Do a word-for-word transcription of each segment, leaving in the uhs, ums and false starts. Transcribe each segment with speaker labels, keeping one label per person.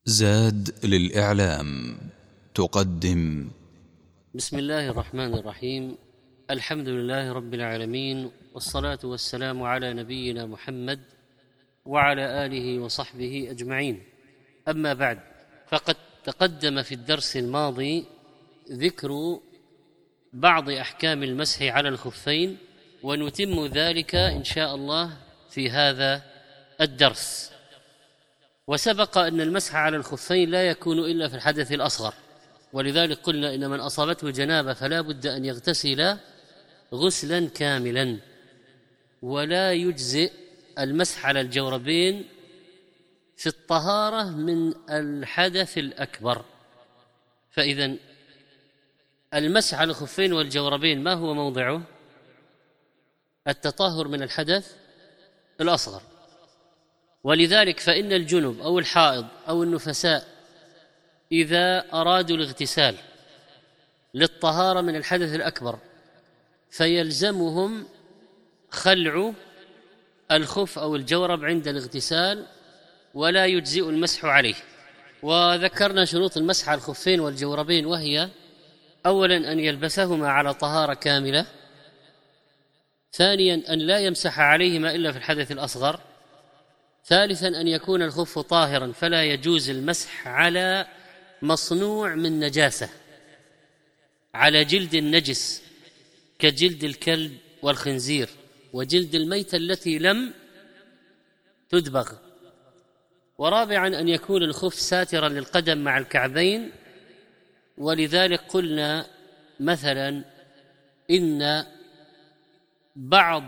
Speaker 1: زاد للإعلام تقدم.
Speaker 2: بسم الله الرحمن الرحيم. الحمد لله رب العالمين، والصلاة والسلام على نبينا محمد وعلى آله وصحبه أجمعين. أما بعد، فقد تقدم في الدرس الماضي ذكر بعض أحكام المسح على الخفين، ونتم ذلك إن شاء الله في هذا الدرس. وسبق أن المسح على الخفين لا يكون إلا في الحدث الأصغر، ولذلك قلنا إن من أصابته جنابة فلا بد أن يغتسل غسلا كاملا، ولا يجزئ المسح على الجوربين في الطهارة من الحدث الأكبر. فإذن المسح على الخفين والجوربين ما هو موضعه؟ التطهر من الحدث الأصغر. ولذلك فإن الجنب أو الحائض أو النفساء إذا أرادوا الاغتسال للطهارة من الحدث الأكبر فيلزمهم خلع الخف أو الجورب عند الاغتسال، ولا يجزئ المسح عليه. وذكرنا شروط المسح على الخفين والجوربين، وهي: أولا أن يلبسهما على طهارة كاملة، ثانيا أن لا يمسح عليهما إلا في الحدث الأصغر، ثالثا أن يكون الخف طاهرا فلا يجوز المسح على مصنوع من نجاسة، على جلد النجس كجلد الكلب والخنزير وجلد الميتة التي لم تدبغ، ورابعا أن يكون الخف ساترا للقدم مع الكعبين. ولذلك قلنا مثلا إن بعض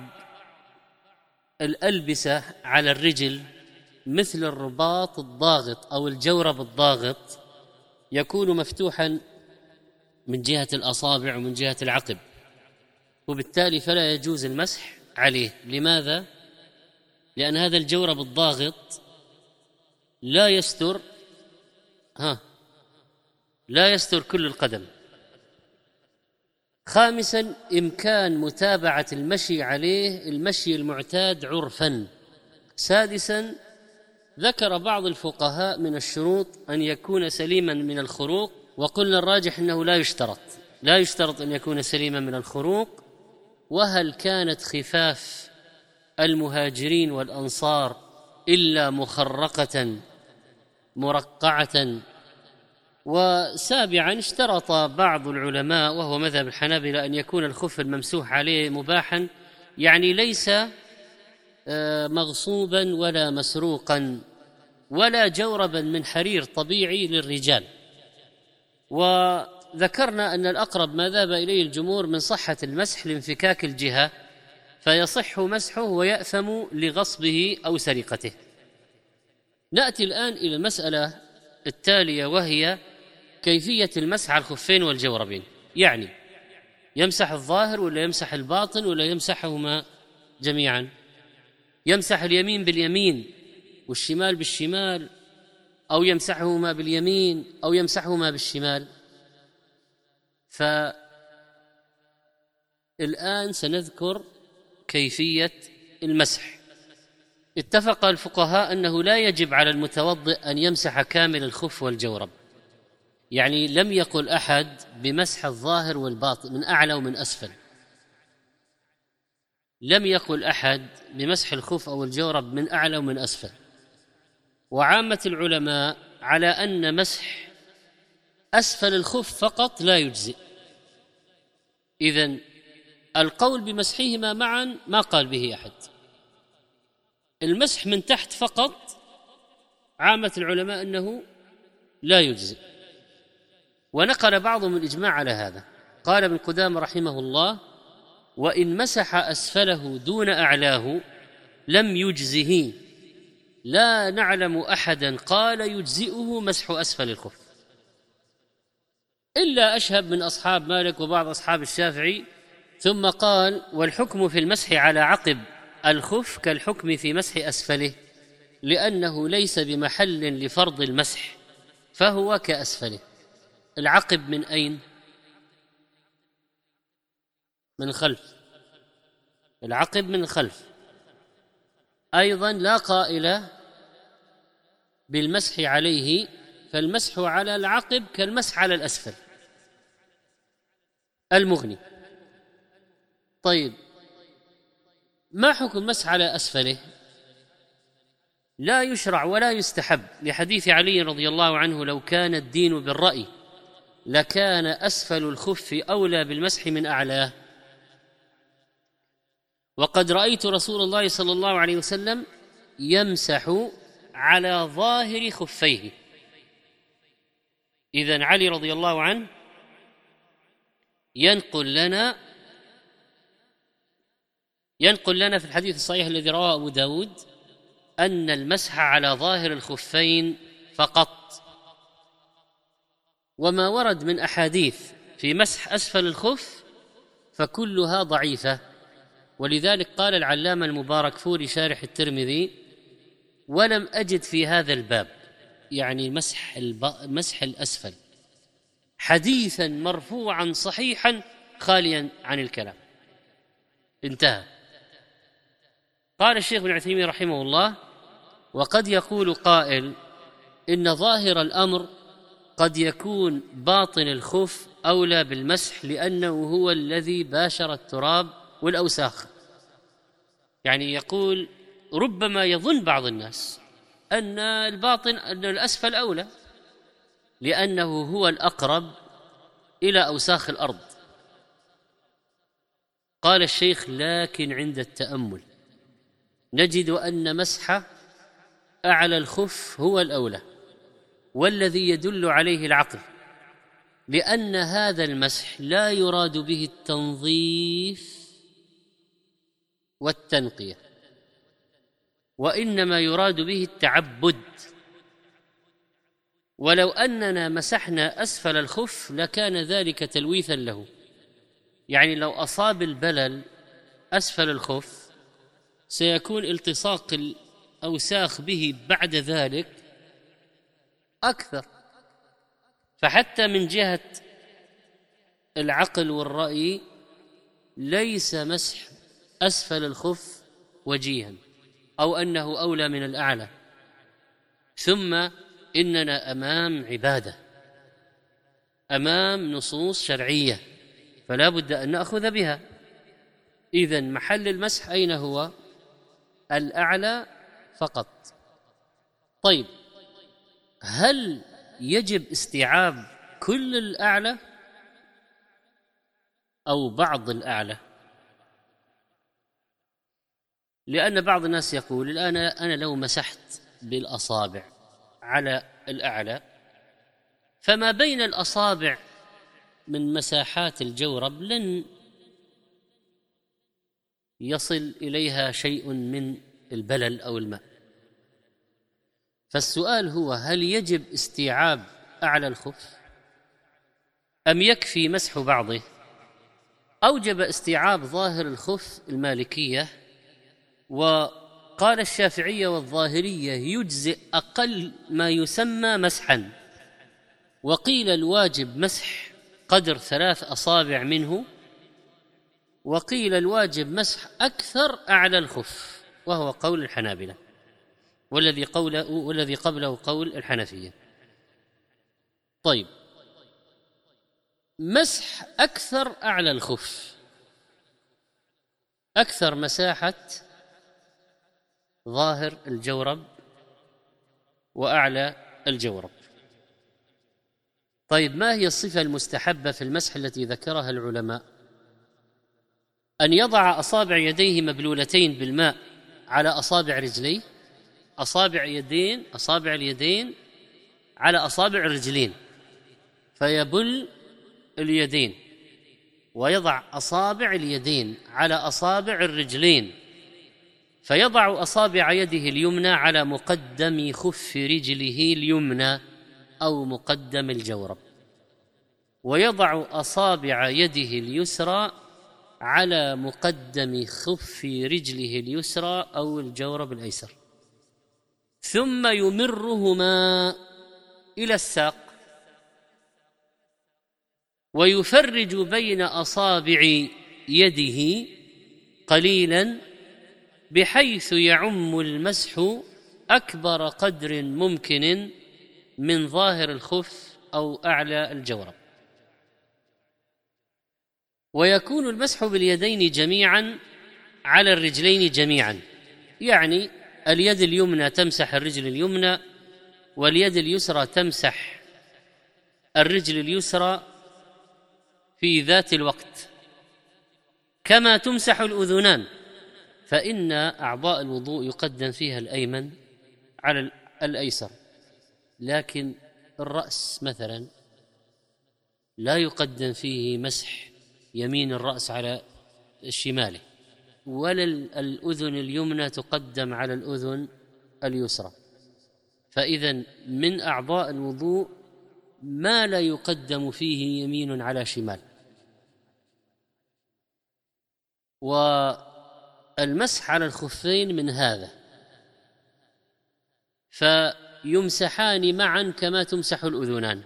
Speaker 2: الألبسة على الرجل مثل الرباط الضاغط أو الجورب الضاغط يكون مفتوحا من جهة الأصابع ومن جهة العقب، وبالتالي فلا يجوز المسح عليه. لماذا؟ لأن هذا الجورب الضاغط لا يستر ها لا يستر كل القدم. خامسا إمكان متابعة المشي عليه المشي المعتاد عرفا. سادسا ذكر بعض الفقهاء من الشروط أن يكون سليما من الخروق، وقلنا الراجح أنه لا يشترط لا يشترط أن يكون سليما من الخروق. وهل كانت خفاف المهاجرين والأنصار إلا مخرقة مرقعة؟ وسابعا اشترط بعض العلماء وهو مذهب الحنابلة أن يكون الخف الممسوح عليه مباحا، يعني ليس مغصوبا ولا مسروقا ولا جوربا من حرير طبيعي للرجال. وذكرنا أن الأقرب ما ذهب إليه الجمهور من صحة المسح لانفكاك الجهة، فيصح مسحه ويأثم لغصبه أو سرقته. نأتي الآن إلى المسألة التالية، وهي كيفية المسح على الخفين والجوربين. يعني يمسح الظاهر ولا يمسح الباطن ولا يمسحهما جميعا؟ يمسح اليمين باليمين والشمال بالشمال، أو يمسحهما باليمين أو يمسحهما بالشمال؟ فالآن سنذكر كيفية المسح. اتفق الفقهاء أنه لا يجب على المتوضئ أن يمسح كامل الخف والجورب، يعني لم يقل أحد بمسح الظاهر والباطن من أعلى ومن أسفل، لم يقل أحد بمسح الخف أو الجورب من أعلى ومن أسفل. وعامة العلماء على أن مسح أسفل الخف فقط لا يجزئ. إذن القول بمسحهما معا ما قال به أحد. المسح من تحت فقط عامة العلماء أنه لا يجزئ، ونقل بعضهم الإجماع على هذا. قال ابن قدامة رحمه الله: وإن مسح أسفله دون أعلاه لم يجزه، لا نعلم أحدا قال يجزئه مسح أسفل الخف، إلا أشهب من أصحاب مالك وبعض أصحاب الشافعي. ثم قال: والحكم في المسح على عقب الخف كالحكم في مسح أسفله، لأنه ليس بمحل لفرض المسح فهو كأسفله. العقب من أين؟ من الخلف. العقب من الخلف. أيضا لا قائل بالمسح عليه فالمسح على العقب كالمسح على الأسفل. المغني. طيب ما حكم مسح على أسفله؟ لا يشرع ولا يستحب، لحديث علي رضي الله عنه: لو كان الدين بالرأي لكان أسفل الخف أولى بالمسح من أعلاه. وقد رأيت رسول الله صلى الله عليه وسلم يمسح على ظاهر خفيه. إذن علي رضي الله عنه ينقل لنا ينقل لنا في الحديث الصحيح الذي رواه أبو داود أن المسح على ظاهر الخفين فقط. وما ورد من أحاديث في مسح أسفل الخف فكلها ضعيفة. ولذلك قال العلامة المباركفوري شارح الترمذي: ولم أجد في هذا الباب، يعني مسح, الب... مسح الأسفل، حديثا مرفوعا صحيحا خاليا عن الكلام. انتهى. قال الشيخ ابن عثيمين رحمه الله: وقد يقول قائل إن ظاهر الأمر قد يكون باطن الخف أولى بالمسح لأنه هو الذي باشر التراب والأوساخ. يعني يقول ربما يظن بعض الناس أن الباطن أن الأسفل أولى لأنه هو الأقرب إلى أوساخ الأرض. قال الشيخ: لكن عند التأمل نجد أن مسح أعلى الخف هو الأولى والذي يدل عليه العقل، لأن هذا المسح لا يراد به التنظيف والتنقية، وإنما يراد به التعبد. ولو أننا مسحنا أسفل الخف لكان ذلك تلويثا له، يعني لو أصاب البلل أسفل الخف سيكون التصاق الأوساخ به بعد ذلك أكثر. فحتى من جهة العقل والرأي ليس مسح أسفل الخف وجيها أو أنه أولى من الأعلى. ثم إننا أمام عبادة، أمام نصوص شرعية، فلا بد أن نأخذ بها. إذن محل المسح أين هو؟ الأعلى فقط. طيب هل يجب استيعاب كل الأعلى أو بعض الأعلى؟ لأن بعض الناس يقول الآن أنا لو مسحت بالأصابع على الأعلى فما بين الأصابع من مساحات الجورب لن يصل إليها شيء من البلل أو الماء. فالسؤال هو: هل يجب استيعاب أعلى الخف أم يكفي مسح بعضه؟ أوجب استيعاب ظاهر الخف المالكية، وقال الشافعية والظاهرية يجزئ أقل ما يسمى مسحا، وقيل الواجب مسح قدر ثلاث أصابع منه، وقيل الواجب مسح أكثر أعلى الخف، وهو قول الحنابلة، والذي قوله والذي قبله قول الحنفية. طيب مسح أكثر أعلى الخف، أكثر مساحة ظاهر الجورب وأعلى الجورب. طيب ما هي الصفة المستحبة في المسح التي ذكرها العلماء؟ أن يضع أصابع يديه مبلولتين بالماء على أصابع رجليه، أصابع يدين أصابع اليدين على أصابع الرجلين، فيبل اليدين، ويضع أصابع اليدين على أصابع الرجلين، فيضع أصابع يده اليمنى على مقدم خف رجله اليمنى أو مقدم الجورب، ويضع أصابع يده اليسرى على مقدم خف رجله اليسرى أو الجورب الأيسر، ثم يمرهما إلى الساق، ويفرج بين أصابع يده قليلا بحيث يعم المسح أكبر قدر ممكن من ظاهر الخف أو أعلى الجورب. ويكون المسح باليدين جميعا على الرجلين جميعا، يعني اليد اليمنى تمسح الرجل اليمنى، واليد اليسرى تمسح الرجل اليسرى في ذات الوقت، كما تمسح الأذنان، فإن أعضاء الوضوء يقدم فيها الأيمن على الأيسر، لكن الرأس مثلا لا يقدم فيه مسح يمين الرأس على الشمال، ولا الأذن اليمنى تقدم على الأذن اليسرى. فإذا من أعضاء الوضوء ما لا يقدم فيه يمين على شمال. والمسح على الخفين من هذا، فيمسحان معا كما تمسح الأذنان.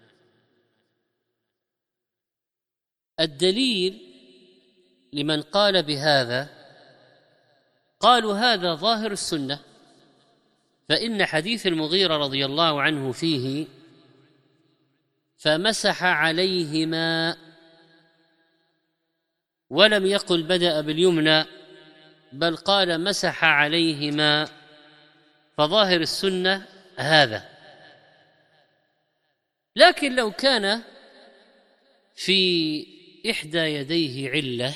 Speaker 2: الدليل لمن قال بهذا، قالوا هذا ظاهر السنة، فإن حديث المغيرة رضي الله عنه فيه فمسح عليهما، ولم يقل بدأ باليمنى بل قال مسح عليهما، فظاهر السنة هذا. لكن لو كان في إحدى يديه علة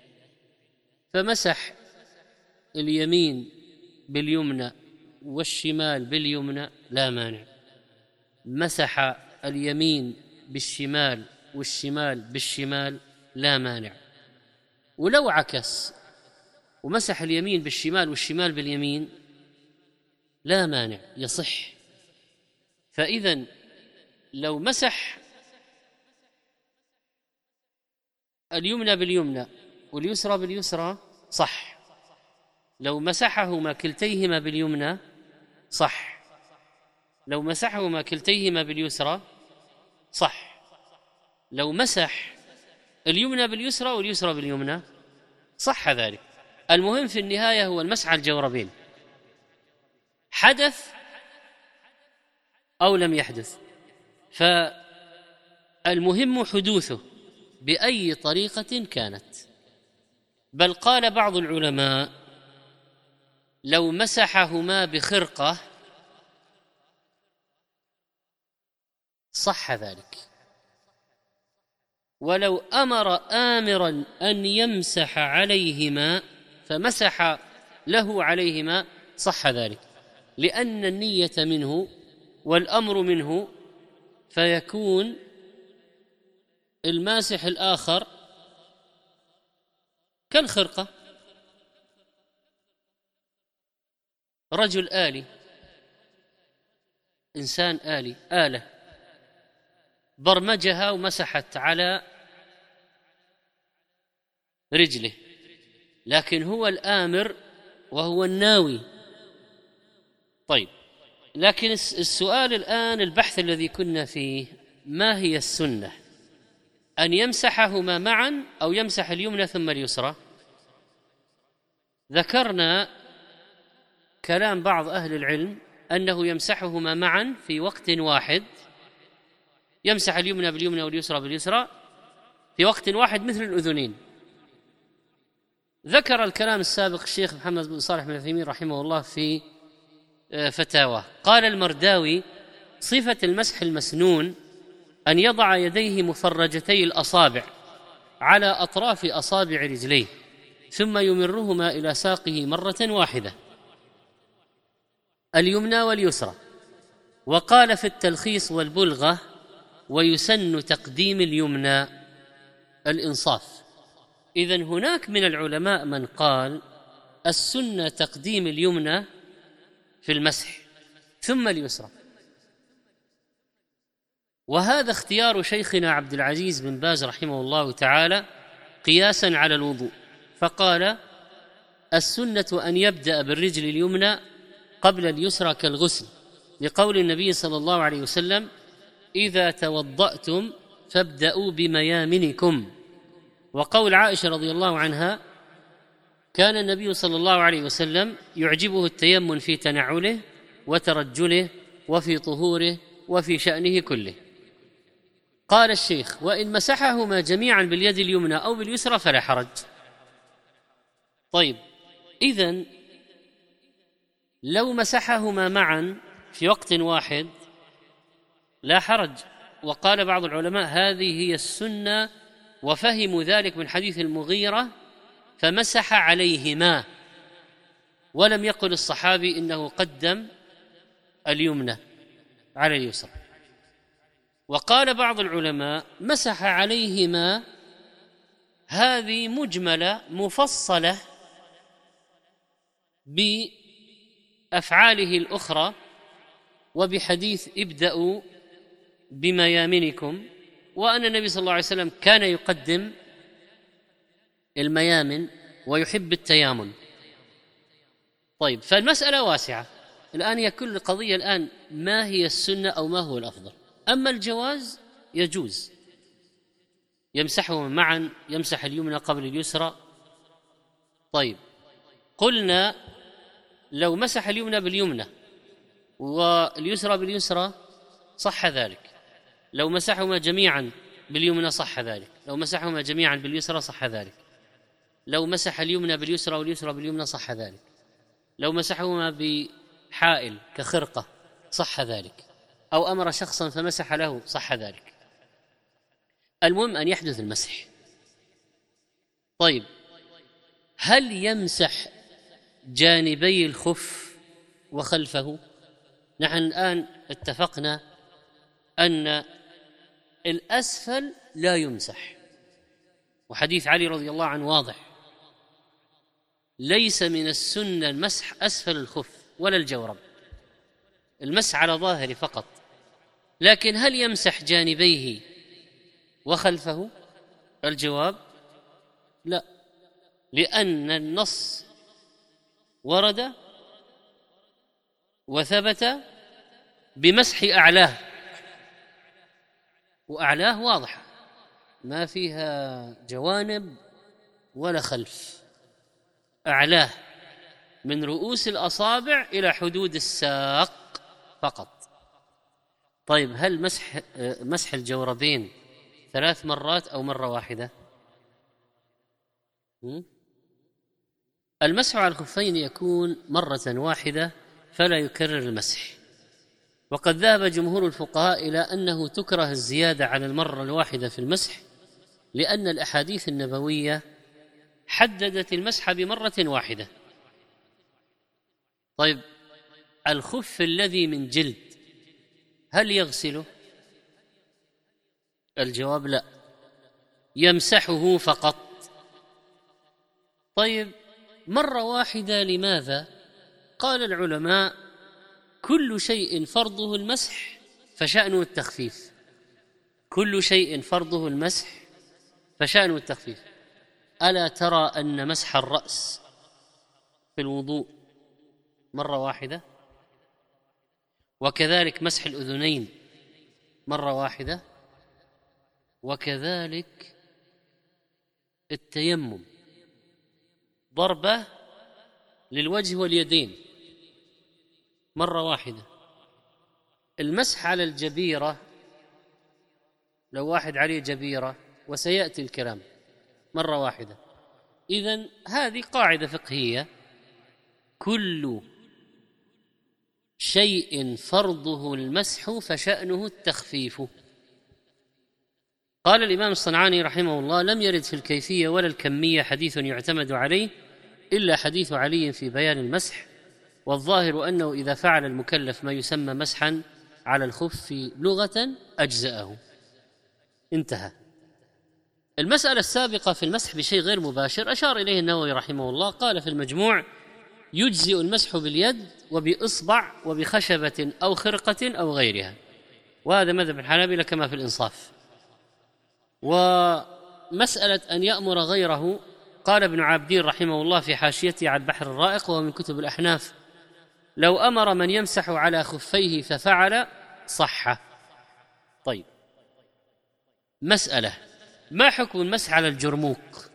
Speaker 2: فمسح اليمين باليمنى والشمال باليمنى لا مانع، مسح اليمين بالشمال والشمال بالشمال لا مانع. ولو عكس ومسح اليمين بالشمال والشمال باليمين لا مانع، يصح. فإذن لو مسح اليمنى باليمنى واليسرى باليسرى صح، لو مسحهما كلتيهما باليمنى صح، لو مسحهما كلتيهما باليسرى صح، لو مسح اليمنى باليسرى واليسرى باليمنى صح ذلك. المهم في النهاية هو المسح على الجوربين، حدث أو لم يحدث، فالمهم حدوثه بأي طريقة كانت. بل قال بعض العلماء لو مسحهما بخرقة صح ذلك، ولو أمر آمرا أن يمسح عليهما فمسح له عليهما صح ذلك، لأن النية منه والأمر منه، فيكون الماسح الآخر كالخرقة. رجل آلي، إنسان آلي، آلة برمجها ومسحت على رجله، لكن هو الآمر وهو الناوي. طيب، لكن السؤال الآن، البحث الذي كنا فيه، ما هي السنة؟ أن يمسحهما معا أو يمسح اليمنى ثم اليسرى؟ ذكرنا كلام بعض أهل العلم أنه يمسحهما معا في وقت واحد، يمسح اليمنى باليمنى واليسرى باليسرى في وقت واحد مثل الأذنين. ذكر الكلام السابق الشيخ محمد بن صالح بن عثيمين رحمه الله في فتاوى، قال المرداوي صفة المسح المسنون أن يضع يديه مفرجتي الأصابع على أطراف أصابع رجليه ثم يمرهما إلى ساقه مرة واحدة، اليمنى واليسرى. وقال في التلخيص والبلغة ويسن تقديم اليمنى، الإنصاف. إذن هناك من العلماء من قال السنة تقديم اليمنى في المسح ثم اليسرى، وهذا اختيار شيخنا عبد العزيز بن باز رحمه الله تعالى قياسا على الوضوء، فقال السنة أن يبدأ بالرجل اليمنى قبل اليسرى كالغسل، لقول النبي صلى الله عليه وسلم إذا توضأتم فابدأوا بميامنكم، وقول عائشة رضي الله عنها كان النبي صلى الله عليه وسلم يعجبه التيمم في تنعله وترجله وفي طهوره وفي شأنه كله. قال الشيخ: وإن مسحهما جميعا باليد اليمنى أو باليسرى فلا حرج. طيب، إذن لو مسحهما معا في وقت واحد لا حرج. وقال بعض العلماء: هذه هي السنة، وفهموا ذلك من حديث المغيرة فمسح عليهما، ولم يقل الصحابي إنه قدم اليمنى على اليسرى. وقال بعض العلماء: مسح عليهما هذه مجملة مفصلة بأفعاله الأخرى وبحديث ابدأوا بميامنكم، وأن النبي صلى الله عليه وسلم كان يقدم الميامن ويحب التيامن. طيب، فالمسألة واسعة. الآن هي كل قضية الآن ما هي السنة أو ما هو الأفضل. أما الجواز يجوز، يمسحهما معا، يمسح اليمنى قبل اليسرى. طيب، قلنا لو مسح اليمنى باليمنى واليسرى باليسرى صح ذلك، لو مسحهما جميعا باليمنى صح ذلك، لو مسحهما جميعا باليسرى صح ذلك، لو مسح اليمنى باليسرى واليسرى باليمنى صح ذلك، لو مسحهما بحائل كخرقة صح ذلك، أو أمر شخصا فمسح له صح ذلك. المهم أن يحدث المسح. طيب، هل يمسح جانبي الخف وخلفه؟ نحن الآن اتفقنا أن الأسفل لا يمسح، وحديث علي رضي الله عنه واضح: ليس من السنة المسح أسفل الخف ولا الجورب، المسح على ظاهره فقط. لكن هل يمسح جانبيه وخلفه؟ الجواب لا، لأن النص ورد وثبت بمسح أعلاه، وأعلاه واضحة ما فيها جوانب ولا خلف، أعلاه من رؤوس الأصابع إلى حدود الساق فقط. طيب، هل مسح مسح الجوربين ثلاث مرات أو مرة واحدة؟ المسح على الخفين يكون مرة واحدة فلا يكرر المسح. وقد ذهب جمهور الفقهاء إلى أنه تكره الزيادة على المرة الواحدة في المسح، لأن الأحاديث النبوية حددت المسح بمرة واحدة. طيب، الخف الذي من جلد هل يغسله؟ الجواب لا، يمسحه فقط. طيب، مرة واحدة لماذا؟ قال العلماء: كل شيء فرضه المسح فشأنه التخفيف، كل شيء فرضه المسح فشأنه التخفيف. ألا ترى أن مسح الرأس في الوضوء مرة واحدة، وكذلك مسح الأذنين مرة واحدة، وكذلك التيمم ضربة للوجه واليدين مرة واحدة. المسح على الجبيرة، لو واحد عليه جبيرة وسيأتي الكلام، مرة واحدة. إذن هذه قاعدة فقهية: كل شيء فرضه المسح فشأنه التخفيف. قال الإمام الصنعاني رحمه الله: لم يرد في الكيفية ولا الكمية حديث يعتمد عليه إلا حديث علي في بيان المسح، والظاهر أنه إذا فعل المكلف ما يسمى مسحا على الخف لغة أجزأه. انتهى. المسألة السابقة في المسح بشيء غير مباشر أشار إليه النووي رحمه الله، قال في المجموع: يجزئ المسح باليد وبإصبع وبخشبة أو خرقة أو غيرها، وهذا مذهب الحنابلة كما في الإنصاف. ومسألة أن يأمر غيره، قال ابن عابدين رحمه الله في حاشيته على البحر الرائق وهو من كتب الأحناف: لو أمر من يمسح على خفيه ففعل صح. طيب، مسألة: ما حكم المسح على الجرموق؟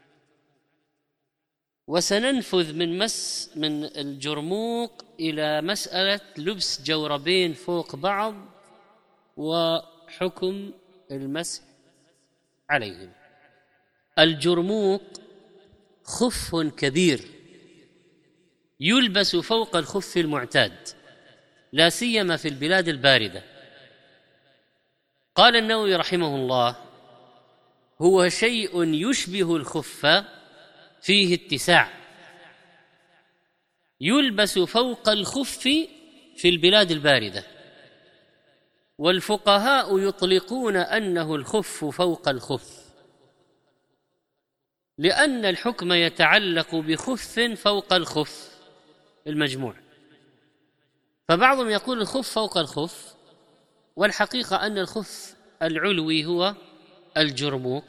Speaker 2: وسننفذ من مس من الجرموق إلى مسألة لبس جوربين فوق بعض وحكم المسح عليهم. الجرموق خف كبير يلبس فوق الخف المعتاد، لا سيما في البلاد الباردة. قال النووي رحمه الله: هو شيء يشبه الخف فيه اتساع، يلبس فوق الخف في البلاد الباردة، والفقهاء يطلقون أنه الخف فوق الخف، لأن الحكم يتعلق بخف فوق الخف المجموع. فبعضهم يقول الخف فوق الخف، والحقيقة أن الخف العلوي هو الجرموق،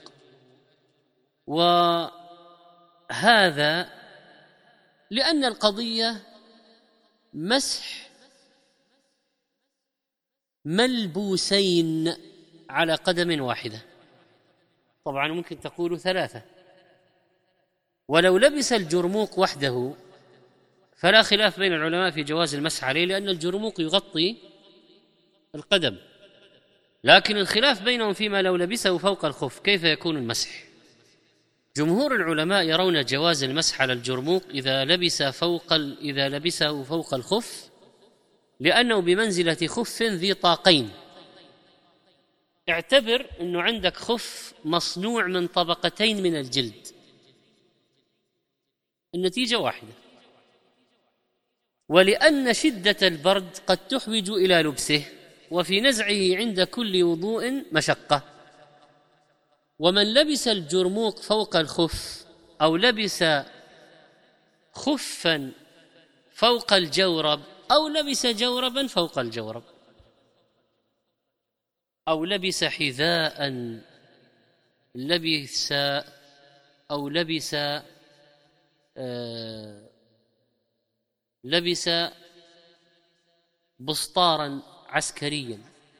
Speaker 2: وهذا لأن القضية مسح ملبوسين على قدم واحدة. طبعا ممكن تقول ثلاثة، ولو لبس الجرموق وحده فلا خلاف بين العلماء في جواز المسح عليه، لأن الجرموق يغطي القدم، لكن الخلاف بينهم فيما لو لبسه فوق الخف كيف يكون المسح. جمهور العلماء يرون جواز المسح على الجرموق إذا لبس فوق ال... إذا لبسه فوق الخف، لأنه بمنزلة خف ذي طاقين. اعتبر أنه عندك خف مصنوع من طبقتين من الجلد، النتيجة واحدة. ولأن شدة البرد قد تحوج إلى لبسه، وفي نزعه عند كل وضوء مشقة. ومن لبس الجرموق فوق الخف أو لبس خفا فوق الجورب أو لبس جوربا فوق الجورب أو لبس حذاء لبس أو لبس آه لبس بسطارا عسكريا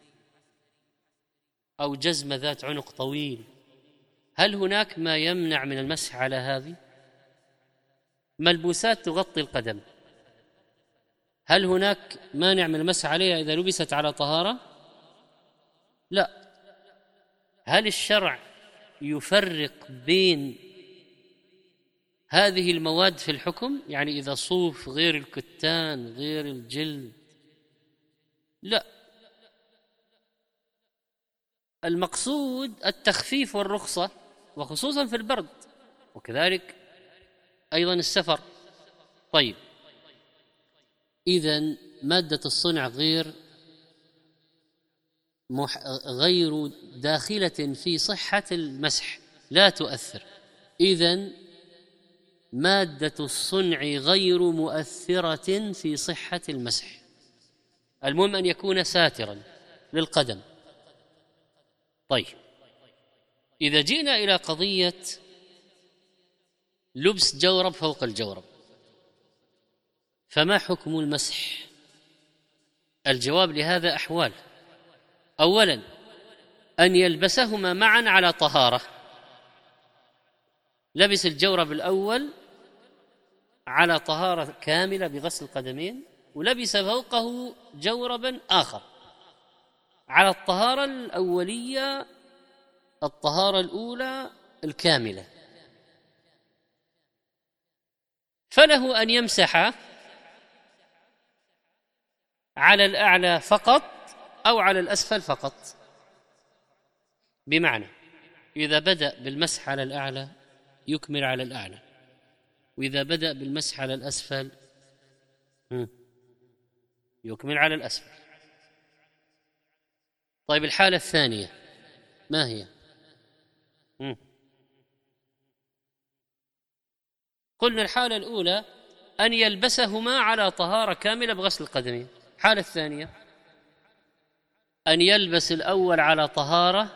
Speaker 2: أو جزمة ذات عنق طويل، هل هناك ما يمنع من المسح على هذه؟ ملبوسات تغطي القدم، هل هناك مانع من المسح عليها إذا لبست على طهارة؟ لا. هل الشرع يفرق بين هذه المواد في الحكم؟ يعني إذا صوف غير الكتان غير الجلد؟ لا. المقصود التخفيف والرخصة، وخصوصا في البرد، وكذلك أيضا السفر. طيب، إذن مادة الصنع غير مح... غير داخلة في صحة المسح، لا تؤثر. إذن مادة الصنع غير مؤثرة في صحة المسح، المهم أن يكون ساترا للقدم. طيب، إذا جئنا إلى قضية لبس جورب فوق الجورب، فما حكم المسح؟ الجواب لهذا أحوال. أولا، أن يلبسهما معا على طهارة، لبس الجورب الأول على طهارة كاملة بغسل القدمين، ولبس فوقه جوربا آخر على الطهارة الأولية، الطهارة الأولى الكاملة، فله أن يمسح على الأعلى فقط أو على الأسفل فقط. بمعنى إذا بدأ بالمسح على الأعلى يكمل على الأعلى، وإذا بدأ بالمسح على الأسفل يكمل على الأسفل. طيب، الحالة الثانية ما هي؟ قلنا الحالة الأولى أن يلبسهما على طهارة كاملة بغسل القدمين. الحالة الثانية أن يلبس الأول على طهارة،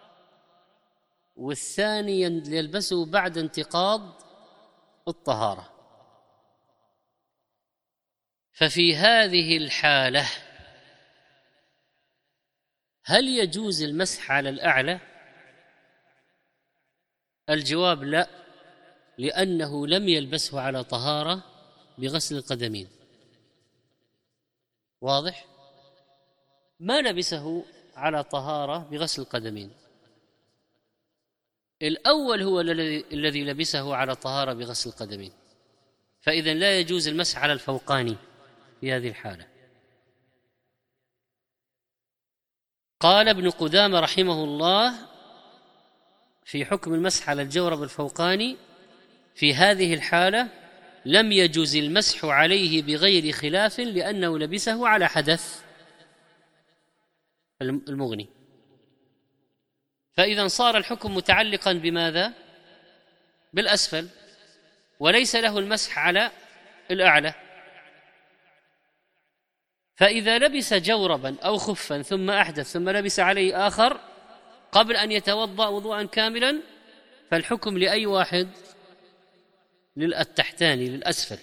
Speaker 2: والثاني يلبسه بعد انتقاض الطهارة. ففي هذه الحالة هل يجوز المسح على الأعلى؟ الجواب لا، لأنه لم يلبسه على طهارة بغسل القدمين. واضح؟ ما لبسه على طهارة بغسل القدمين. الأول هو الذي لبسه على طهارة بغسل القدمين، فإذا لا يجوز المسح على الفوقاني في هذه الحالة. قال ابن قدامة رحمه الله في حكم المسح على الجورب الفوقاني: في هذه الحالة لم يجوز المسح عليه بغير خلاف لأنه لبسه على حدث المغني. فإذا صار الحكم متعلقا بماذا؟ بالأسفل، وليس له المسح على الأعلى. فإذا لبس جوربا أو خفا ثم أحدث ثم لبس عليه آخر قبل أن يتوضأ وضوءا كاملا، فالحكم لأي واحد؟ للتحتاني للأسفل.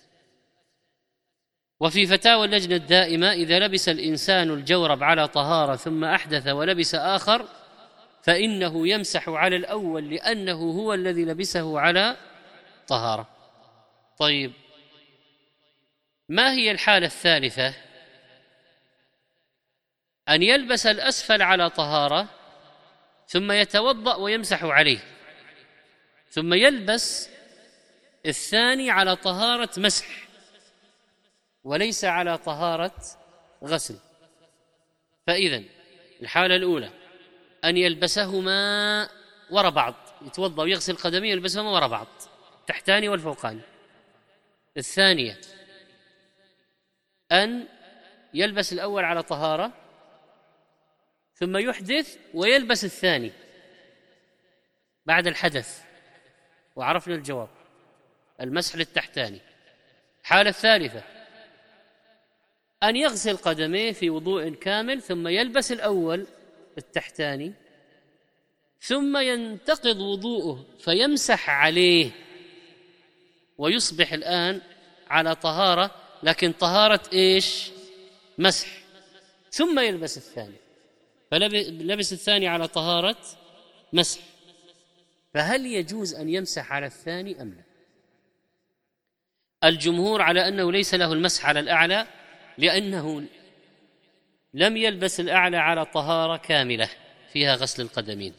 Speaker 2: وفي فتاوى اللجنة الدائمة: إذا لبس الإنسان الجورب على طهارة ثم أحدث ولبس آخر فإنه يمسح على الأول لأنه هو الذي لبسه على طهارة. طيب، ما هي الحالة الثالثة؟ أن يلبس الأسفل على طهارة ثم يتوضأ ويمسح عليه، ثم يلبس الثاني على طهارة مسح وليس على طهارة غسل. فإذن الحالة الأولى أن يلبسهما وراء بعض، يتوضأ ويغسل قدميه يلبسهما وراء بعض، تحتاني والفوقاني. الثانية أن يلبس الأول على طهارة ثم يحدث ويلبس الثاني بعد الحدث، وعرفنا الجواب: المسح للتحتاني. الحالة الثالثة أن يغسل قدميه في وضوء كامل ثم يلبس الأول التحتاني ثم ينتقض وضوءه فيمسح عليه ويصبح الآن على طهارة، لكن طهارة إيش؟ مسح، ثم يلبس الثاني، فلبس الثاني على طهارة مسح. فهل يجوز أن يمسح على الثاني أم لا؟ الجمهور على أنه ليس له المسح على الأعلى لأنه لم يلبس الأعلى على طهارة كاملة فيها غسل القدمين،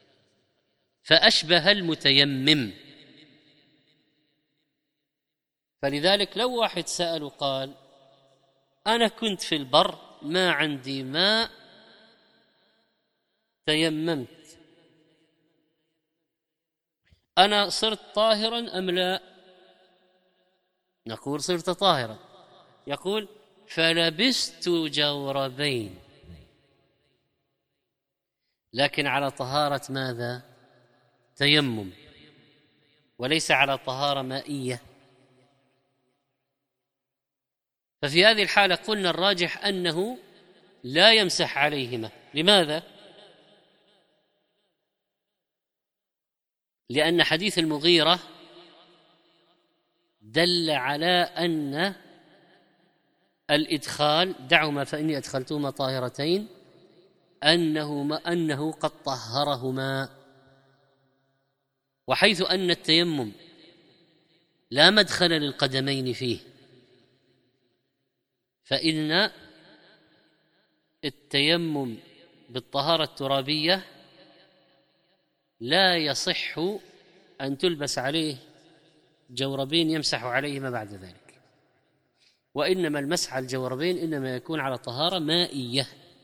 Speaker 2: فأشبه المتيمم. فلذلك لو واحد سأل وقال: أنا كنت في البر ما عندي ماء تيممت، أنا صرت طاهرا أم لا؟ نقول صرت طاهرا. يقول: فلبست جوربين، لكن على طهارة ماذا؟ تيمم، وليس على طهارة مائية. ففي هذه الحالة قلنا الراجح أنه لا يمسح عليهما. لماذا؟ لأن حديث المغيرة دل على أن الإدخال دعهما فإني أدخلتهما طاهرتين أنه ما أنه قد طهرهما. وحيث أن التيمم لا مدخل للقدمين فيه، فإن التيمم بالطهارة الترابية لا يصح أن تلبس عليه جوربين يمسح عليهما بعد ذلك، وإنما المسح على الجوربين إنما يكون على طهارة مائية.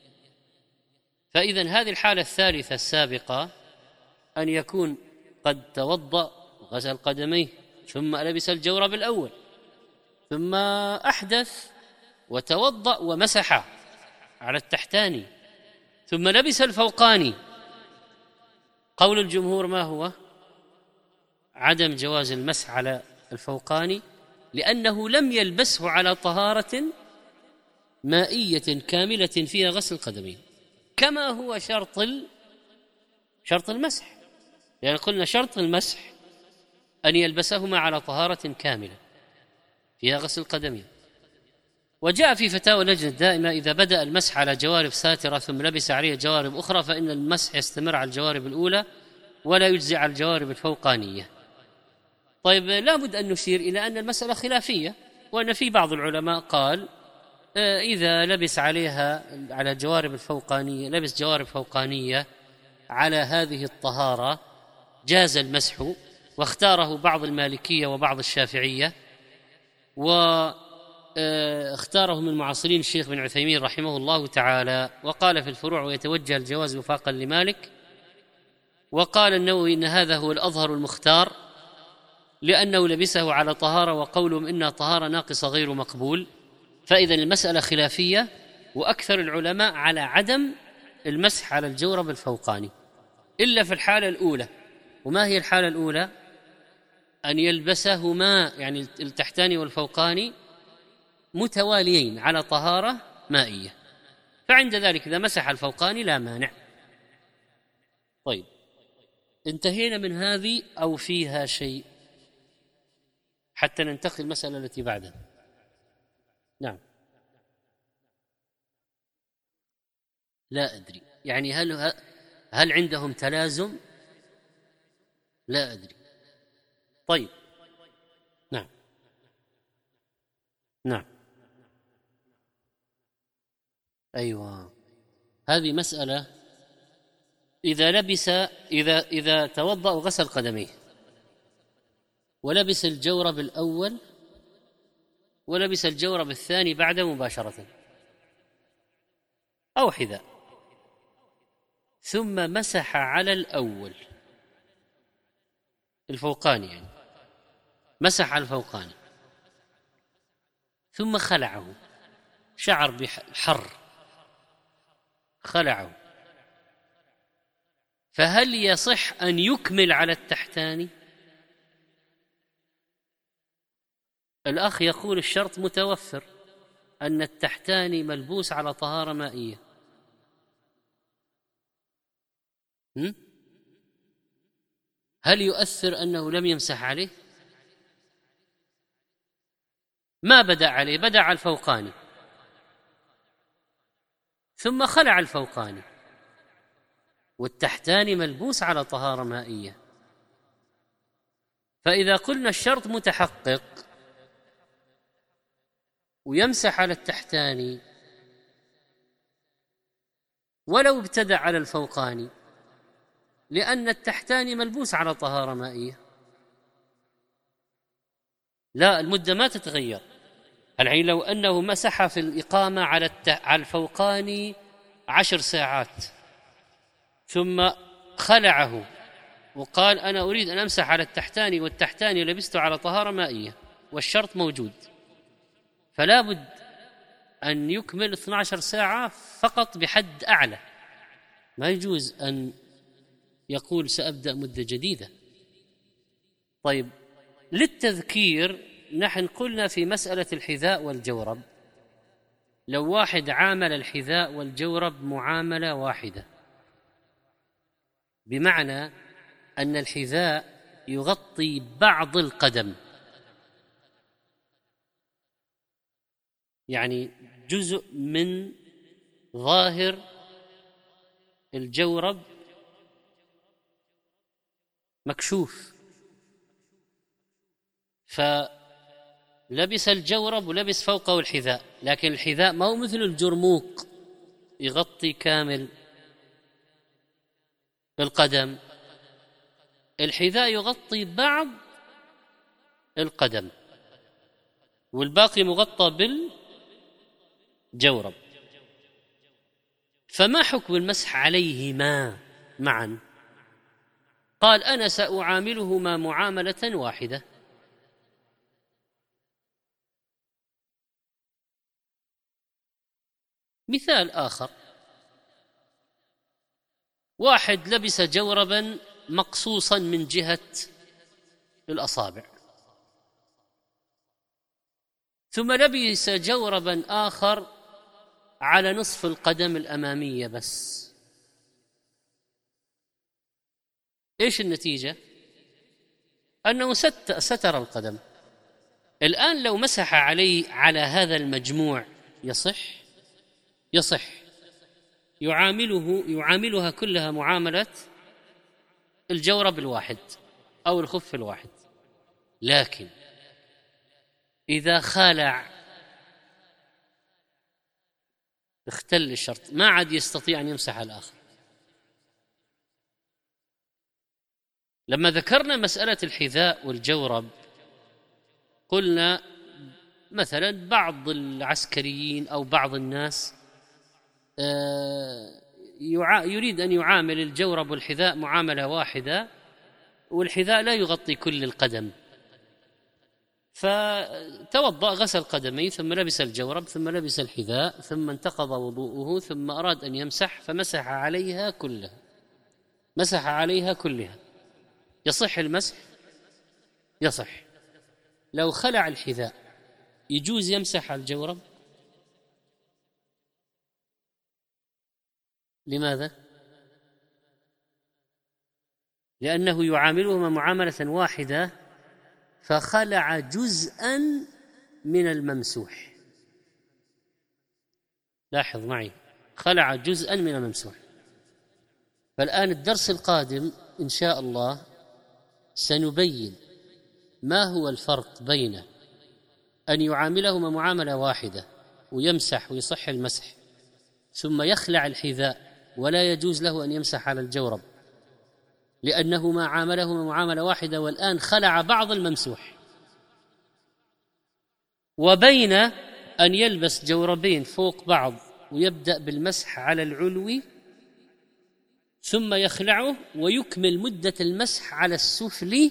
Speaker 2: فإذن هذه الحالة الثالثة السابقة أن يكون قد توضأ غسل قدميه ثم لبس الجورب الأول ثم أحدث وتوضأ ومسح على التحتاني ثم لبس الفوقاني. قول الجمهور ما هو؟ عدم جواز المسح على الفوقاني لأنه لم يلبسه على طهارة مائية كاملة فيها غسل القدمين، كما هو شرط شرط المسح، لأن يعني قلنا شرط المسح أن يلبسهما على طهارة كاملة فيها غسل القدمين. وجاء في فتاوى اللجنة الدائمة: إذا بدأ المسح على جوارب ساترة ثم لبس عليه جوارب أخرى فإن المسح يستمر على الجوارب الأولى ولا يجزي على الجوارب الفوقانية. طيب، لا بد أن نشير إلى أن المسألة خلافية، وأن في بعض العلماء قال إذا لبس عليها على الجوارب الفوقانية، لبس جوارب فوقانية على هذه الطهارة جاز المسح، واختاره بعض المالكية وبعض الشافعية، واختاره من معاصرين الشيخ بن عثيمين رحمه الله تعالى، وقال في الفروع ويتوجه الجواز وفاقا لمالك. وقال النووي إن هذا هو الأظهر المختار لأنه لبسه على طهارة، وقولهم إنها طهارة ناقصة غير مقبول. فإذا المسألة خلافية، وأكثر العلماء على عدم المسح على الجورب الفوقاني إلا في الحالة الأولى. وما هي الحالة الأولى؟ أن يلبسهما يعني التحتاني والفوقاني متواليين على طهارة مائية، فعند ذلك إذا مسح الفوقاني لا مانع. طيب، انتهينا من هذه أو فيها شيء حتى ننتقل المسألة التي بعدها؟ نعم. لا أدري، يعني هل هل عندهم تلازم؟ لا أدري. طيب، نعم نعم أيوة، هذه مسألة. إذا لبس إذا إذا توضأ وغسل قدميه ولبس الجورب الأول ولبس الجورب الثاني بعد مباشرة أو حذاء، ثم مسح على الأول الفوقاني، يعني مسح على الفوقاني ثم خلعه، شعر بحر خلعه، فهل يصح أن يكمل على التحتاني؟ الأخ يقول الشرط متوفر، أن التحتاني ملبوس على طهارة مائية. هل يؤثر أنه لم يمسح عليه؟ ما بدأ عليه، بدأ على الفوقاني ثم خلع الفوقاني، والتحتاني ملبوس على طهارة مائية. فإذا قلنا الشرط متحقق ويمسح على التحتاني ولو ابتدأ على الفوقاني، لأن التحتاني ملبوس على طهارة مائية، لا، المدة ما تتغير. الحين لو أنه مسح في الإقامة على على الفوقاني عشر ساعات ثم خلعه وقال أنا أريد أن أمسح على التحتاني، والتحتاني لبسته على طهارة مائية والشرط موجود، فلا بد أن يكمل اثنتي عشرة ساعة فقط بحد أعلى، ما يجوز أن يقول سأبدأ مدة جديدة. طيب، للتذكير نحن قلنا في مسألة الحذاء والجورب، لو واحد عامل الحذاء والجورب معاملة واحدة، بمعنى أن الحذاء يغطي بعض القدم، يعني جزء من ظاهر الجورب مكشوف، فلبس الجورب ولبس فوقه الحذاء، لكن الحذاء ما هو مثل الجرموق يغطي كامل القدم، الحذاء يغطي بعض القدم والباقي مغطى بالجورب. فما حكم المسح عليهما معا؟ قال أنا سأعاملهما معاملة واحدة. مثال آخر، واحد لبس جوربا مقصوصا من جهة الأصابع، ثم لبس جوربا آخر على نصف القدم الأمامية بس، إيش النتيجة؟ أنه ستر القدم. الآن لو مسح عليه على هذا المجموع يصح؟ يصح، يعامله يعاملها كلها معاملة الجورب الواحد أو الخف الواحد. لكن إذا خلع اختل الشرط، ما عاد يستطيع أن يمسح على الآخر. لما ذكرنا مسألة الحذاء والجورب قلنا مثلا بعض العسكريين أو بعض الناس يريد أن يعامل الجورب والحذاء معاملة واحدة، والحذاء لا يغطي كل القدم، فتوضأ غسل قدميه ثم لبس الجورب ثم لبس الحذاء ثم انتقض وضوءه ثم أراد أن يمسح فمسح عليها كلها مسح عليها كلها يصح المسح؟ يصح. لو خلع الحذاء يجوز يمسح على الجورب؟ لماذا؟ لأنه يعاملهما معاملة واحدة فخلع جزءا من الممسوح. لاحظ معي، خلع جزءا من الممسوح. فالآن الدرس القادم إن شاء الله سنبين ما هو الفرق بين أن يعاملهما معاملة واحدة ويمسح ويصح المسح ثم يخلع الحذاء ولا يجوز له أن يمسح على الجورب لأنه ما عاملهما معاملة واحدة والآن خلع بعض الممسوح، وبين أن يلبس جوربين فوق بعض ويبدأ بالمسح على العلوي ثم يخلعه ويكمل مدة المسح على السفلي،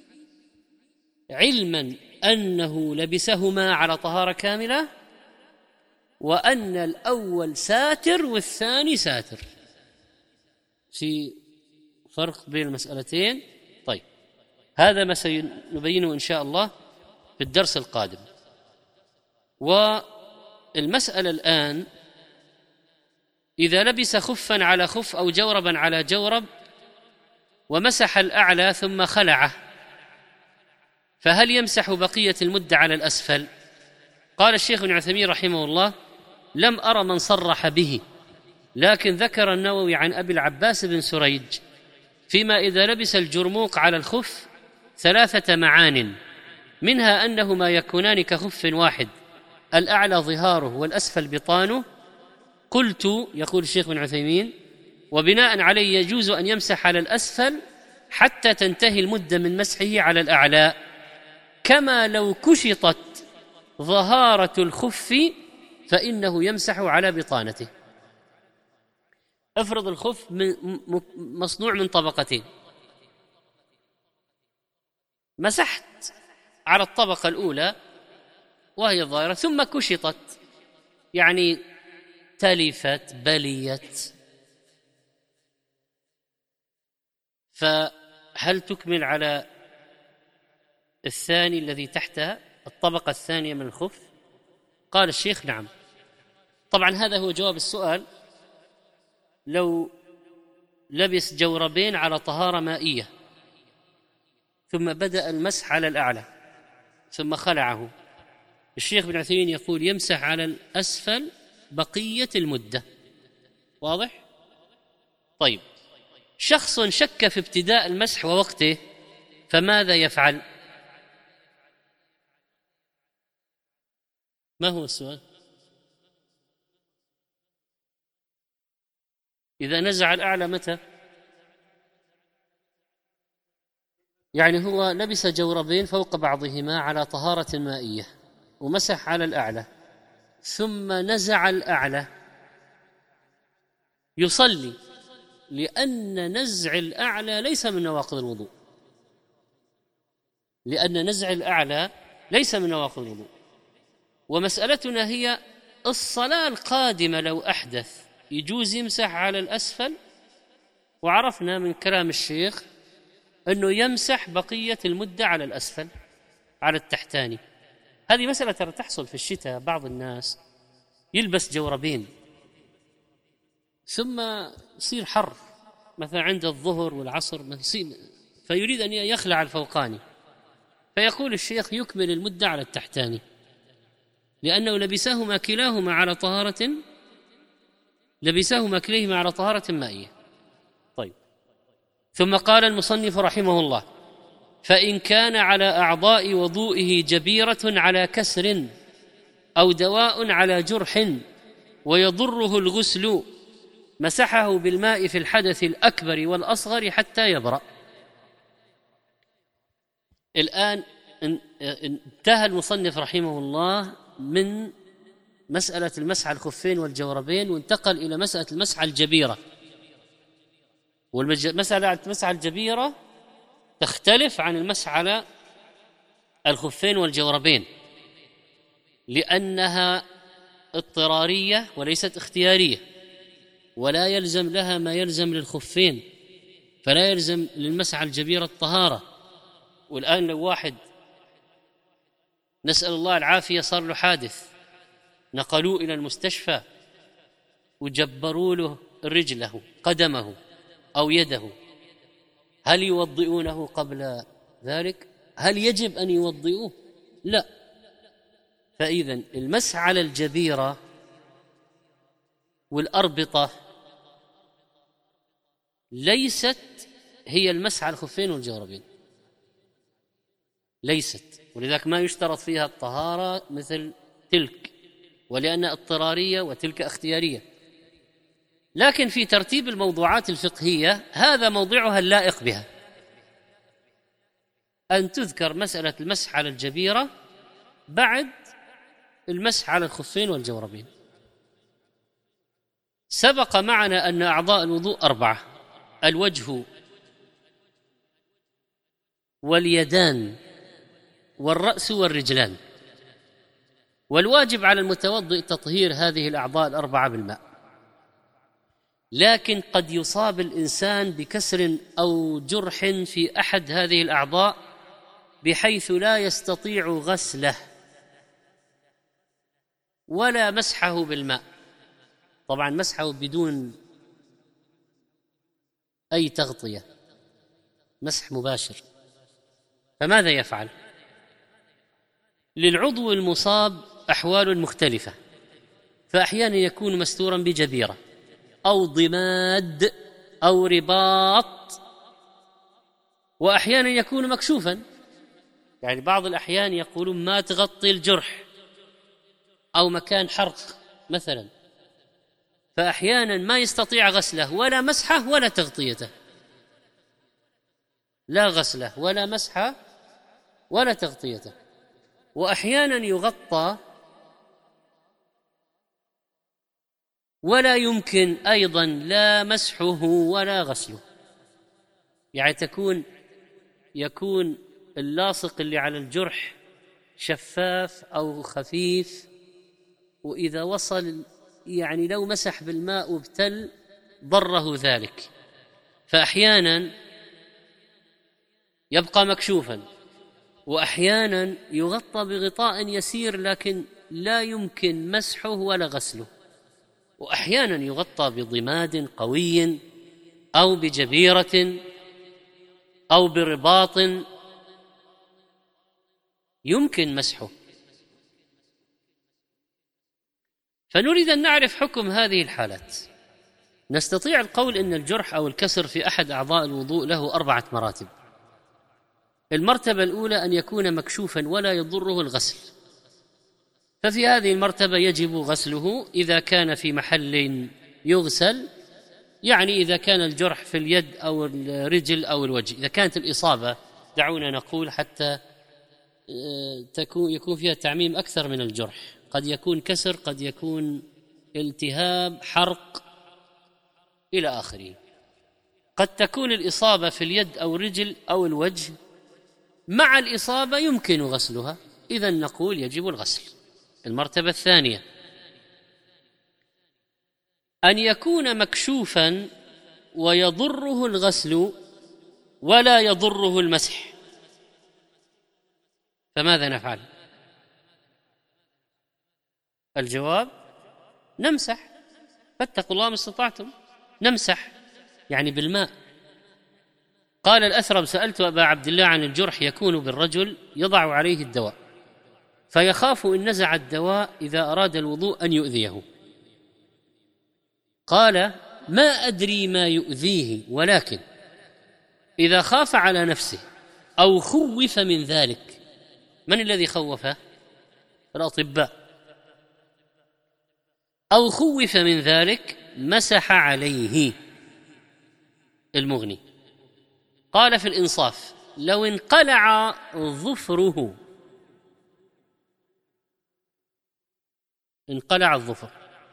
Speaker 2: علما أنه لبسهما على طهارة كاملة وأن الأول ساتر والثاني ساتر. في فرق بين المسألتين. طيب، هذا ما سنبينه إن شاء الله في الدرس القادم. والمسألة الآن إذا لبس خفا على خف أو جوربا على جورب ومسح الأعلى ثم خلعه فهل يمسح بقية المدة على الأسفل؟ قال الشيخ ابن عثيمين رحمه الله: لم أرى من صرح به، لكن ذكر النووي عن أبي العباس بن سريج فيما إذا لبس الجرموق على الخف ثلاثة معان، منها أنهما يكونان كخف واحد، الأعلى ظهاره والأسفل بطانه. قلت، يقول الشيخ ابن عثيمين، وبناء عليه يجوز أن يمسح على الأسفل حتى تنتهي المدة من مسحه على الأعلى، كما لو كشطت ظهارة الخف فإنه يمسح على بطانته. افرض الخف مصنوع من طبقتين، مسحت على الطبقة الأولى وهي ظاهرة ثم كشطت، يعني تلفت بليت، فهل تكمل على الثاني الذي تحتها الطبقة الثانية من الخف؟ قال الشيخ: نعم. طبعا هذا هو جواب السؤال. لو لبس جوربين على طهارة مائية ثم بدأ المسح على الأعلى ثم خلعه، الشيخ بن عثيمين يقول يمسح على الأسفل بقية المدة. واضح؟ طيب، شخص شك في ابتداء المسح ووقته فماذا يفعل؟ ما هو السؤال؟ إذا نزع الأعلى متى؟ يعني هو لبس جوربين فوق بعضهما على طهارة مائية ومسح على الأعلى ثم نزع الأعلى، يصلي، لأن نزع الأعلى ليس من نواقض الوضوء، لأن نزع الأعلى ليس من نواقض الوضوء. ومسألتنا هي الصلاة القادمة لو أحدث يجوز يمسح على الأسفل، وعرفنا من كلام الشيخ أنه يمسح بقية المدة على الأسفل على التحتاني. هذه مسألة ترى تحصل في الشتاء، بعض الناس يلبس جوربين ثم يصير حر مثلا عند الظهر والعصر فيريد أن يخلع الفوقاني، فيقول الشيخ يكمل المدة على التحتاني لأنه لبسهما كلاهما على طهارة لبسهما كليهما على طهارة مائية. طيب، ثم قال المصنف رحمه الله: فإن كان على أعضاء وضوئه جبيرة على كسر أو دواء على جرح ويضره الغسل مسحه بالماء في الحدث الأكبر والأصغر حتى يبرأ. الآن انتهى المصنف رحمه الله من مسألة المسح على الخفين والجوربين وانتقل إلى مسألة المسح على الجبيرة. والمسألة المسح على الجبيرة تختلف عن المسح على الخفين والجوربين لأنها اضطرارية وليست اختيارية، ولا يلزم لها ما يلزم للخفين، فلا يلزم للمسح على الجبيرة الطهارة. والآن لو واحد نسأل الله العافية صار له حادث، نقلوه إلى المستشفى وجبروا له رجله قدمه أو يده، هل يوضئونه قبل ذلك؟ هل يجب أن يوضئوه؟ لا. فإذا المسح على الجبيرة والأربطة ليست هي المسح على الخفين والجوربين، ليست، ولذلك ما يشترط فيها الطهارة مثل تلك، ولأنها اضطرارية وتلك اختيارية. لكن في ترتيب الموضوعات الفقهية هذا موضعها اللائق بها، أن تذكر مسألة المسح على الجبيرة بعد المسح على الخفين والجوربين. سبق معنا أن أعضاء الوضوء أربعة: الوجه واليدان والرأس والرجلان، والواجب على المتوضئ تطهير هذه الأعضاء الأربعة بالماء. لكن قد يصاب الإنسان بكسر أو جرح في أحد هذه الأعضاء بحيث لا يستطيع غسله ولا مسحه بالماء، طبعا مسحه بدون أي تغطية، مسح مباشر. فماذا يفعل؟ للعضو المصاب أحوال مختلفة، فأحيانا يكون مستورا بجبيرة أو ضماد أو رباط، وأحيانا يكون مكشوفا، يعني بعض الأحيان يقولون ما تغطي الجرح أو مكان حرق مثلا، فأحيانا ما يستطيع غسله ولا مسحه ولا تغطيته، لا غسله ولا مسحه ولا تغطيته. وأحيانا يغطى ولا يمكن أيضا لا مسحه ولا غسله، يعني تكون يكون اللاصق اللي على الجرح شفاف أو خفيف، وإذا وصل يعني لو مسح بالماء وابتل ضره ذلك، فأحيانا يبقى مكشوفا، وأحيانا يغطى بغطاء يسير لكن لا يمكن مسحه ولا غسله، وأحيانا يغطى بضماد قوي أو بجبيرة أو برباط يمكن مسحه. فنريد أن نعرف حكم هذه الحالات. نستطيع القول إن الجرح أو الكسر في أحد أعضاء الوضوء له أربعة مراتب. المرتبة الأولى أن يكون مكشوفا ولا يضره الغسل، ففي هذه المرتبة يجب غسله إذا كان في محل يغسل، يعني إذا كان الجرح في اليد أو الرجل أو الوجه. إذا كانت الإصابة، دعونا نقول حتى تكون يكون فيها تعميم أكثر من الجرح، قد يكون كسر، قد يكون التهاب، حرق إلى آخره. قد تكون الإصابة في اليد أو الرجل أو الوجه، مع الإصابة يمكن غسلها، إذن نقول يجب الغسل. المرتبة الثانية أن يكون مكشوفا ويضره الغسل ولا يضره المسح، فماذا نفعل؟ الجواب: نمسح، فاتقوا الله ما استطعتم، نمسح يعني بالماء. قال الأثرم: سألت أبا عبد الله عن الجرح يكون بالرجل يضع عليه الدواء، فيخاف إن نزع الدواء إذا أراد الوضوء أن يؤذيه. قال: ما أدري ما يؤذيه، ولكن إذا خاف على نفسه أو خوف من ذلك. من الذي خوفه؟ الأطباء. أو خوف من ذلك مسح عليه المغني. قال في الإنصاف: لو انقلع ظفره، انقلع الظفر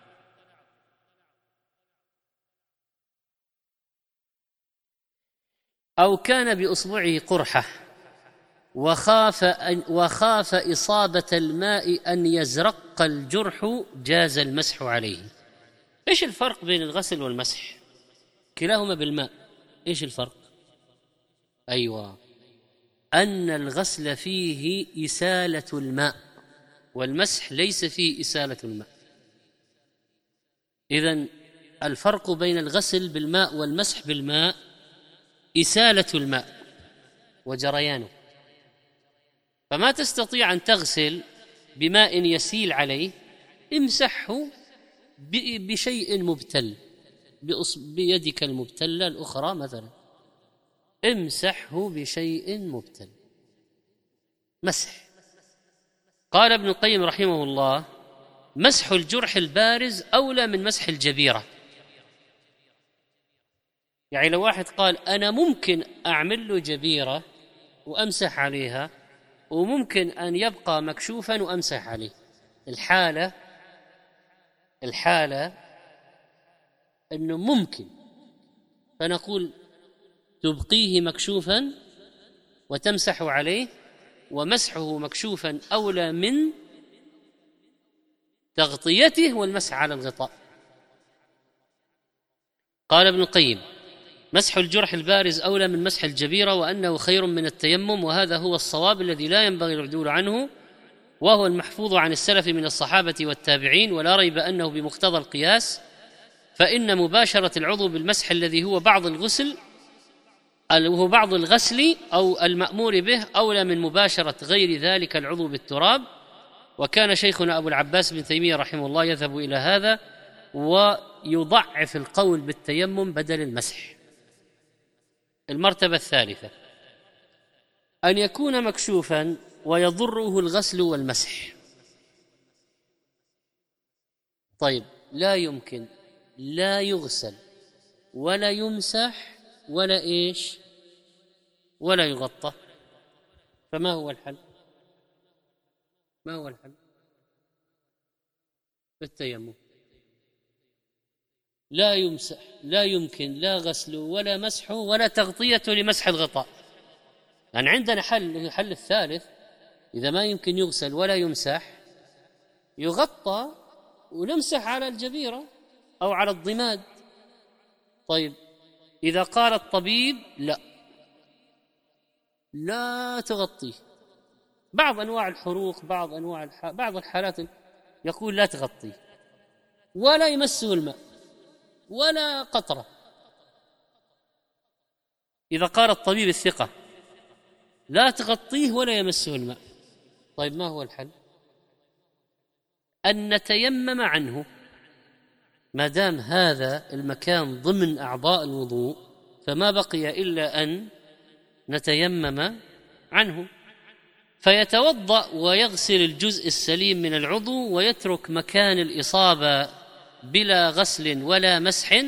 Speaker 2: أو كان بإصبعه قرحة وخاف أن وخاف إصابة الماء أن يزرق الجرح جاز المسح عليه. إيش الفرق بين الغسل والمسح؟ كلاهما بالماء. إيش الفرق؟ أيوة، أن الغسل فيه إسالة الماء والمسح ليس فيه إسالة الماء. إذن الفرق بين الغسل بالماء والمسح بالماء إسالة الماء وجريانه. فما تستطيع أن تغسل بماء يسيل عليه، امسحه بشيء مبتل، بيدك المبتلة الأخرى مثلا، امسحه بشيء مبتل، مسح. قال ابن القيم رحمه الله: مسح الجرح البارز أولى من مسح الجبيرة. يعني لو واحد قال أنا ممكن أعمل له جبيرة وأمسح عليها، وممكن أن يبقى مكشوفا وأمسح عليه، الحالة الحالة أنه ممكن، فنقول تبقيه مكشوفا وتمسح عليه، ومسحه مكشوفا أولى من تغطيته والمسح على الغطاء. قال ابن القيم: مسح الجرح البارز أولى من مسح الجبيرة، وأنه خير من التيمم، وهذا هو الصواب الذي لا ينبغي العدول عنه، وهو المحفوظ عن السلف من الصحابة والتابعين، ولا ريب أنه بمقتضى القياس، فإن مباشرة العضو بالمسح الذي هو بعض الغسل هو بعض الغسل أو المأمور به أولى من مباشرة غير ذلك العضو بالتراب. وكان شيخنا أبو العباس بن تيمية رحمه الله يذهب إلى هذا ويضعف القول بالتيمم بدل المسح. المرتبة الثالثة: أن يكون مكشوفا ويضره الغسل والمسح. طيب، لا يمكن لا يغسل ولا يمسح ولا إيش ولا يغطى، فما هو الحل؟ ما هو الحل؟ بالتيمم. لا يمسح، لا يمكن لا غسل ولا مسح ولا تغطية لمسح الغطاء. يعني عندنا حل، الحل الثالث: إذا ما يمكن يغسل ولا يمسح، يغطى ونمسح على الجبيرة أو على الضماد. طيب، إذا قال الطبيب لا لا تغطيه، بعض أنواع الحروق، بعض أنواع الح... بعض الحالات يقول لا تغطيه ولا يمسه الماء ولا قطرة. إذا قال الطبيب الثقة لا تغطيه ولا يمسه الماء، طيب ما هو الحل؟ أن نتيمم عنه، ما دام هذا المكان ضمن أعضاء الوضوء فما بقي إلا أن نتيمم عنه، فيتوضأ ويغسل الجزء السليم من العضو ويترك مكان الإصابة بلا غسل ولا مسح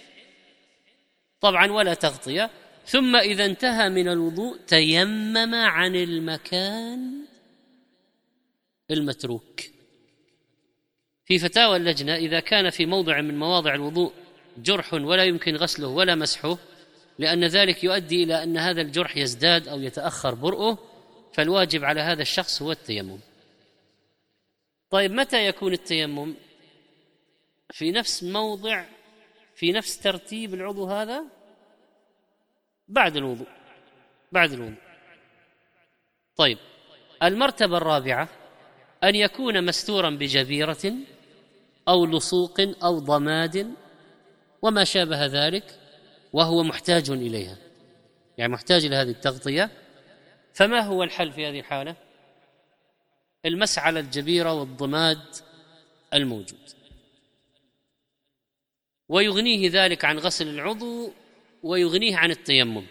Speaker 2: طبعا ولا تغطية، ثم إذا انتهى من الوضوء تيمم عن المكان المتروك. في فتاوى اللجنة: إذا كان في موضع من مواضع الوضوء جرح ولا يمكن غسله ولا مسحه، لأن ذلك يؤدي إلى أن هذا الجرح يزداد أو يتأخر برؤه، فالواجب على هذا الشخص هو التيمم. طيب، متى يكون التيمم؟ في نفس موضع، في نفس ترتيب العضو هذا، بعد الوضوء بعد الوضوء طيب، المرتبة الرابعة: أن يكون مستورا بجبيرة أو لصوق أو ضماد وما شابه ذلك، وهو محتاج إليها، يعني محتاج إلى هذه التغطية. فما هو الحل في هذه الحالة؟ المسح على الجبيرة والضماد الموجود، ويغنيه ذلك عن غسل العضو ويغنيه عن التيمم.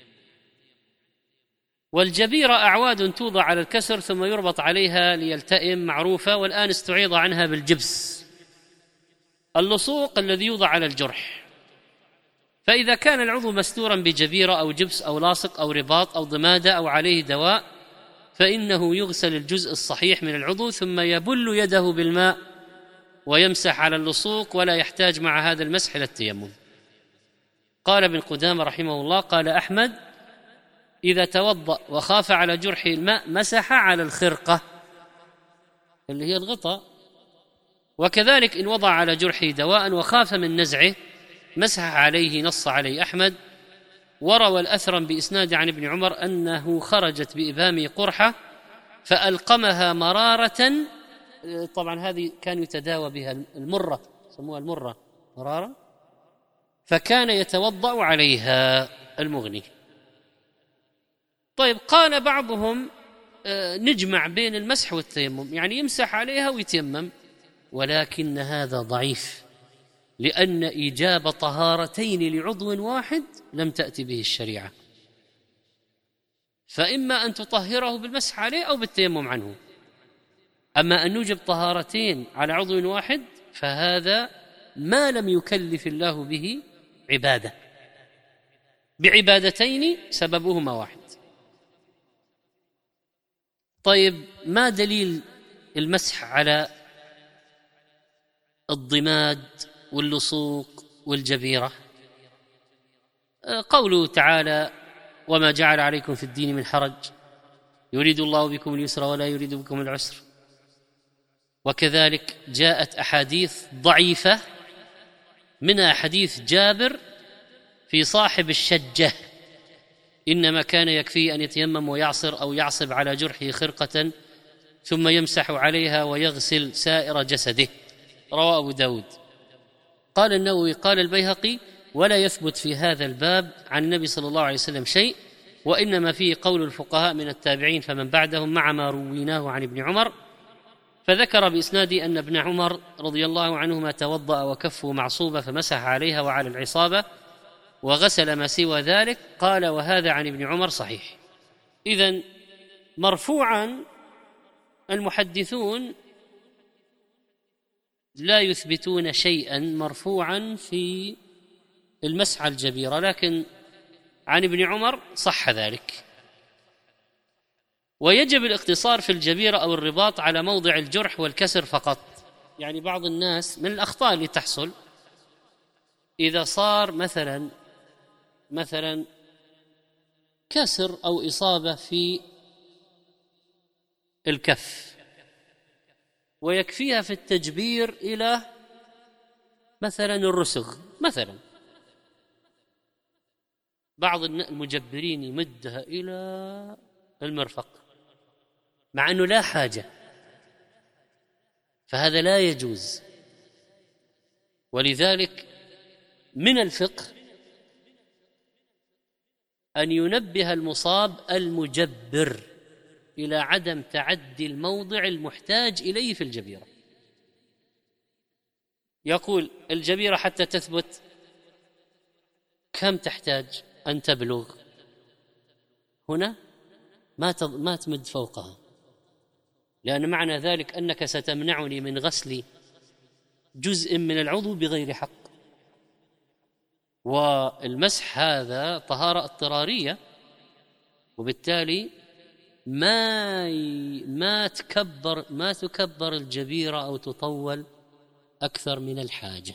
Speaker 2: والجبيرة أعواد توضع على الكسر ثم يربط عليها ليلتئم، معروفة، والآن استعيض عنها بالجبس. اللصوق الذي يوضع على الجرح، فإذا كان العضو مستورا بجبيرة أو جبس أو لاصق أو رباط أو ضمادة أو عليه دواء فإنه يغسل الجزء الصحيح من العضو ثم يبل يده بالماء ويمسح على اللصوق، ولا يحتاج مع هذا المسح إلى التيمم. قال ابن قدامة رحمه الله: قال أحمد: إذا توضأ وخاف على جرحه الماء مسح على الخرقة اللي هي الغطاء، وكذلك إن وضع على جرحه دواء وخاف من نزعه مسح عليه، نص عليه أحمد. وروى الأثرم بإسناد عن ابن عمر أنه خرجت بإبهامه قرحة فألقمها مرارة، طبعا هذه كان يتداوى بها المرة، سموها المرة مرارة، فكان يتوضأ عليها المغني. طيب، قال بعضهم نجمع بين المسح والتيمم، يعني يمسح عليها ويتيمم، ولكن هذا ضعيف، لأن إيجاب طهارتين لعضو واحد لم تأتي به الشريعة، فإما أن تطهره بالمسح عليه أو بالتيمم عنه. أما أن نوجب طهارتين على عضو واحد فهذا ما لم يكلف الله به عبادة، بعبادتين سببهما واحد. طيب، ما دليل المسح على الضماد واللصوق والجبيرة؟ قوله تعالى: وما جعل عليكم في الدين من حرج يريد الله بكم اليسر ولا يريد بكم العسر. وكذلك جاءت أحاديث ضعيفة، منها حديث جابر في صاحب الشجة: إنما كان يكفيه أن يتيمم ويعصر أو يعصب على جرحه خرقة ثم يمسح عليها ويغسل سائر جسده، رواه أبو داود. قال النووي: قال البيهقي: ولا يثبت في هذا الباب عن النبي صلى الله عليه وسلم شيء، وإنما فيه قول الفقهاء من التابعين فمن بعدهم مع ما رويناه عن ابن عمر. فذكر بإسناده أن ابن عمر رضي الله عنهما توضأ وكفه معصوبة فمسح عليها وعلى العصابة وغسل ما سوى ذلك. قال: وهذا عن ابن عمر صحيح. إذن مرفوعا المحدثون لا يثبتون شيئا مرفوعا في المسح على الجبيرة، لكن عن ابن عمر صح ذلك. ويجب الاقتصار في الجبيرة أو الرباط على موضع الجرح والكسر فقط. يعني بعض الناس من الأخطاء اللي تحصل إذا صار مثلا مثلا كسر أو إصابة في الكف ويكفيها في التجبير إلى مثلا الرسغ، مثلا بعض المجبرين يمدها إلى المرفق مع أنه لا حاجة، فهذا لا يجوز. ولذلك من الفقه أن ينبه المصاب المجبر إلى عدم تعدي الموضع المحتاج إليه في الجبيرة. يقول: الجبيرة حتى تثبت كم تحتاج أن تبلغ؟ هنا ما ما تمد فوقها، لأن معنى ذلك أنك ستمنعني من غسل جزء من العضو بغير حق. والمسح هذا طهارة اضطرارية، وبالتالي ما ما تكبر ما تكبر الجبيرة أو تطول أكثر من الحاجة.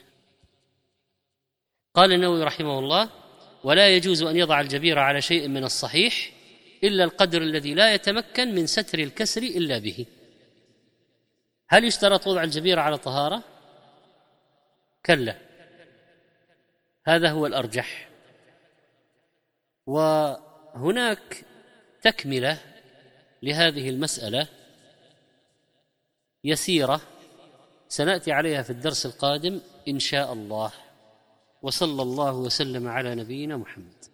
Speaker 2: قال النووي رحمه الله: ولا يجوز أن يضع الجبيرة على شيء من الصحيح إلا القدر الذي لا يتمكن من ستر الكسر إلا به. هل يشترط وضع الجبيرة على طهارة؟ كلا، هذا هو الأرجح. وهناك تكملة لهذه المسألة يسيرة سنأتي عليها في الدرس القادم إن شاء الله. وصلى الله وسلم على نبينا محمد.